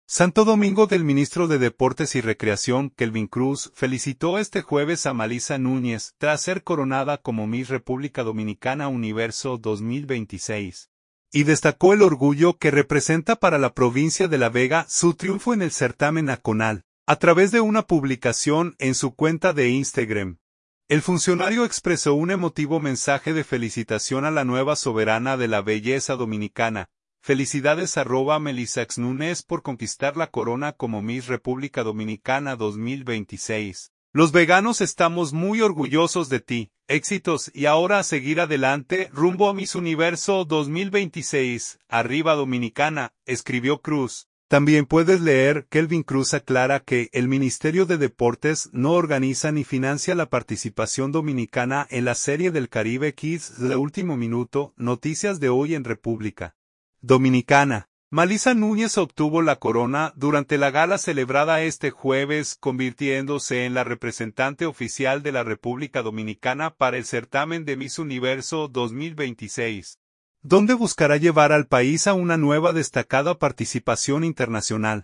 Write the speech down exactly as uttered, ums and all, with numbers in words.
Santo Domingo del ministro de Deportes y Recreación, Kelvin Cruz, felicitó este jueves a Malisa Núñez, tras ser coronada como Miss República Dominicana Universo dos mil veintiséis. Y destacó el orgullo que representa para la provincia de La Vega su triunfo en el certamen nacional, a través de una publicación en su cuenta de Instagram. El funcionario expresó un emotivo mensaje de felicitación a la nueva soberana de la belleza dominicana. Felicidades arroba Melisax Núñez por conquistar la corona como Miss República Dominicana dos mil veintiséis. Los veganos estamos muy orgullosos de ti, éxitos y ahora a seguir adelante rumbo a Miss Universo dos mil veintiséis, arriba Dominicana, escribió Cruz. También puedes leer, Kelvin Cruz aclara que el Ministerio de Deportes no organiza ni financia la participación dominicana en la Serie del Caribe Kids de Último Minuto, noticias de hoy en República Dominicana. Malisa Núñez obtuvo la corona durante la gala celebrada este jueves, convirtiéndose en la representante oficial de la República Dominicana para el certamen de Miss Universo dos mil veintiséis, donde buscará llevar al país a una nueva destacada participación internacional.